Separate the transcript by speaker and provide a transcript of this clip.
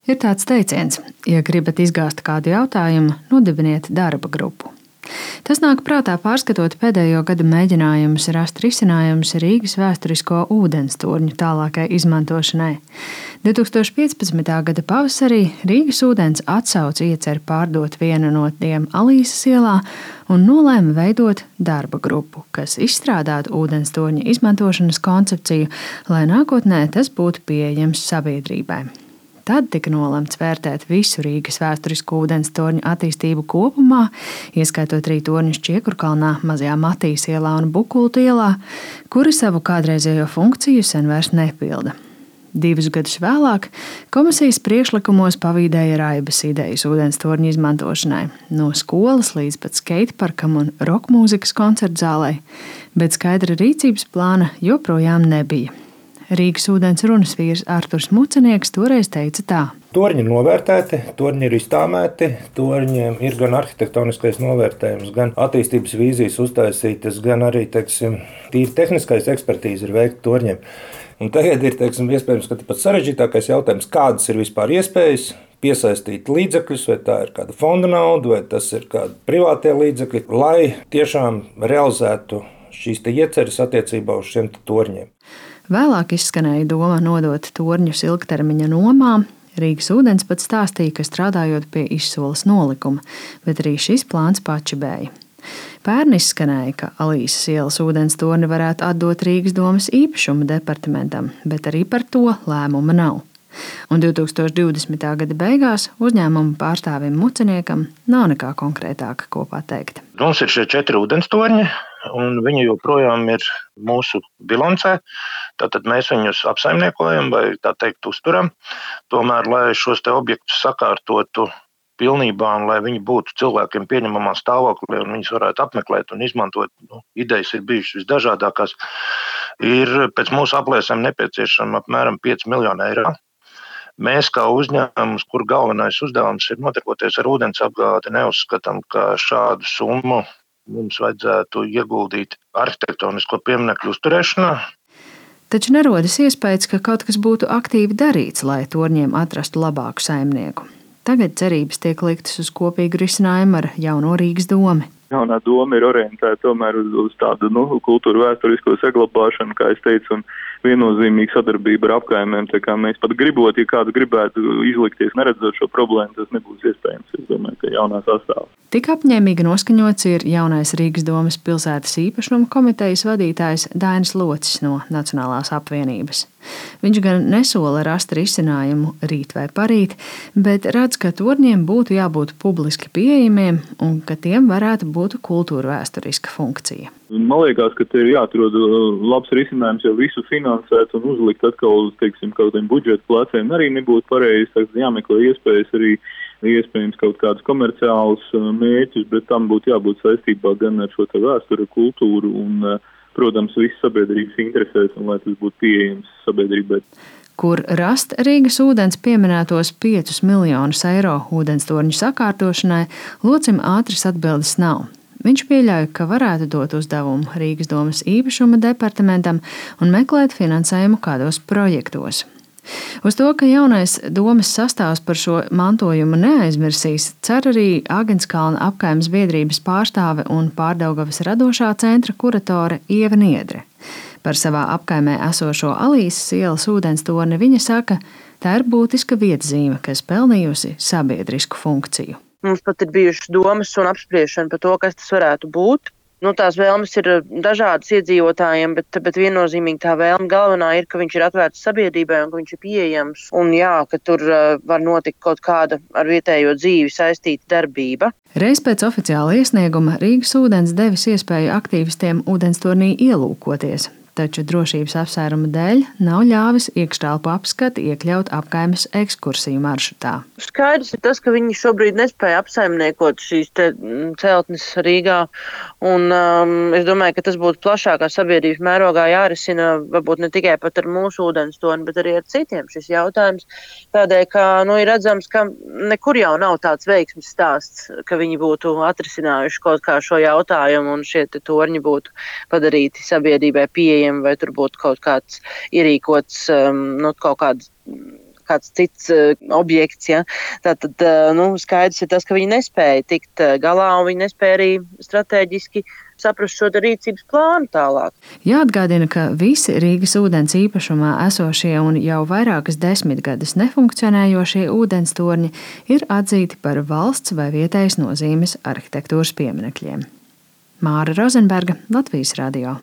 Speaker 1: Ir tāds teiciens, ja gribat izgāzt kādu jautājumu, nodibiniet darba grupu. Tas nāk prātā pārskatot pēdējo gadu mēģinājumus rast risinājumus Rīgas vēsturisko ūdenstorņu tālākai izmantošanai. 2015. gada pavasarī Rīgas ūdens atsauca ieceri pārdot vienu no tiem Alīsas ielā un nolēma veidot darba grupu, kas izstrādātu ūdenstorņa izmantošanas koncepciju, lai nākotnē tas būtu pieejams sabiedrībai. Tad tika nolemts vērtēt visu Rīgas vēsturisko ūdenstorņu attīstību kopumā, ieskaitot arī torņus Čiekurkalnā, Mazajā Matīs ielā un Bukultu ielā, kuri savu kādreizējo funkciju sen vairs nepilda. 2 gadus vēlāk komisijas priekšlikumos pavīdēja raibas idejas ūdenstorņu izmantošanai, no skolas līdz pat skateparkam un rokmūzikas koncertzālei, bet skaidra rīcības plāna joprojām nebija. Rīgas ūdens runas vīrs Arturs Mucenieks toreiz teica tā.
Speaker 2: Torņi ir novērtēti, torņi ir iztāmēti, torņiem ir gan arhitektoniskais novērtējums, gan attīstības vīzijas uztaisītas, gan arī, tīri tehniskais ekspertīze ir veikta torņiem. Un tagad ir, iespējams, ka pats sarežģītākais jautājums, kādas ir vispār iespējas piesaistīt līdzekļus, vai tā ir kāda fonda nauda, vai tas ir kādi privātie līdzekļi, lai tiešām realizētu šīs ieceres attiecībā uz šiem torņiem.
Speaker 1: Vēlāk izskanēja doma nodot torņus ilgtermiņa nomā. Rīgas ūdens pat stāstīja, ka strādājot pie izsoles nolikuma, bet arī šis plāns pačibēja. Pērn izskanēja, ka Alīsas ielas ūdenstorni varētu atdot Rīgas domas īpašuma departamentam, bet arī par to lēmuma nav. Un 2020. gada beigās uzņēmuma pārstāvim Muceniekam nav nekā konkrētāka ko pateikt.
Speaker 3: Mums ir šie 4 ūdenstorņi, un viņi joprojām ir mūsu bilancē. Tātad mēs viņus apsaimniekojam vai tā teikt uzturam. Tomēr, lai šos te objektus sakārtotu pilnībā un lai viņi būtu cilvēkiem pieņemamā stāvoklī un viņus varētu apmeklēt un izmantot, idejas ir bijušas visdažādākās, ir pēc mūsu aplēsēm nepieciešama apmēram 5 miljoni eiro. Mēs kā uzņēmums, kur galvenais uzdevums ir nodarboties ar ūdens apgādi, neuzskatām, ka šādu summu mums vajadzētu ieguldīt arhitektonisko pieminekļu uzturēšanā.
Speaker 1: Taču nerodas iespējas, ka kaut kas būtu aktīvi darīts, lai torņiem atrastu labāku saimnieku. Tagad cerības tiek liktas uz kopīgu risinājumu ar jauno Rīgas domu.
Speaker 4: Jaunā doma ir orientēta tomēr uz tādu kultūru vēsturisko saglabāšanu, kā es teicu, un viennozīmīgu sadarbību ar apkaimēm. Tā kā mēs pat gribot, ja kāds gribētu izlikties, neredzot šo problēmu, tas nebūs iespējams. Es domāju, ka jaunā sastāvā.
Speaker 1: Tik apņēmīgi noskaņots ir jaunais Rīgas domas pilsētas īpašuma komitejas vadītājs Dainis Locis no Nacionālās apvienības. Viņš gan nesola rast risinājumu rīt vai parīt, bet redz, ka torņiem būtu jābūt publiski pieejamiem un ka tiem varētu būt kultūra vēsturiska funkcija.
Speaker 4: Man liekas, ka te ir jāatrod labs risinājums, jo visu finansēt un uzlikt atkal uz, kaut kādiem budžeta pleciem arī nebūtu pareizi. Jāmeklē iespējas arī iespējams kaut kādus komerciālus mērķus, bet tam būtu jābūt saistībā gan ar šo te vēsturi, kultūru un, protams, visu sabiedrības interesēs un lai tas būtu pieejams sabiedrībai.
Speaker 1: Kur rast Rīgas ūdens pieminētos 5 miljonus eiro ūdenstorņu sakārtošanai, Locim ātras atbildes nav. Viņš pieļauj, ka varētu dot uzdevumu Rīgas domas īpašuma departamentam un meklēt finansējumu kādos projektos. Uz to, ka jaunais domas sastāvs par šo mantojumu neaizmirsīs, cer arī Agenskalna apkaimes biedrības pārstāve un Pārdaugavas radošā centra kuratore Ieva Niedre. Par savā apkaimē esošo Alīsas ielas ūdenstorni viņa saka, tā ir būtiska vietzīme, kas pelnījusi sabiedrisku funkciju.
Speaker 5: Mums pat ir bijušas domas un apspriešana par to, kas tas varētu būt. Tās vēlmes ir dažādas iedzīvotājiem, bet viennozīmīgi tā vēlme galvenā ir, ka viņš ir atvērts sabiedrībai un ka viņš ir pieejams. Un jā, ka tur var notikt kaut kāda ar vietējo dzīvi saistīta darbība.
Speaker 1: Reiz pēc oficiāla iesnieguma Rīgas ūdens devis iespēju aktīvistiem ūdenstornī ielūkoties. Taču drošības apsvērumu dēļ nav ļāvis iekštelpu apskati iekļaut apkaimes ekskursiju maršrutā.
Speaker 5: Skaidrs ir tas, ka viņi šobrīd nespēja apsaimniekot šīs celtnes Rīgā. Un es domāju, ka tas būtu plašākā sabiedrības mērogā jārisina, varbūt ne tikai pat ar mūsu ūdenstorni, bet arī ar citiem šis jautājums. Tādēļ, ka ir redzams, ka nekur jau nav tāds veiksmes stāsts, ka viņi būtu atrisinājuši kaut kā šo jautājumu un šie torņi būtu padarīti sabiedrībai pieejami. Vai tur būtu kaut kāds ierīkots, kaut kāds kāds cits objekts. Ja? Tātad skaidrs ir tas, ka viņi nespēja tikt galā un viņi nespēja arī stratēģiski saprast šo rīcības plānu tālāk.
Speaker 1: Jāatgādina, ka visi Rīgas ūdens īpašumā esošie un jau vairākas desmitgades nefunkcionējošie ūdenstorņi ir atzīti par valsts vai vietējas nozīmes arhitektūras pieminekļiem. Māra Rozenberga, Latvijas radio.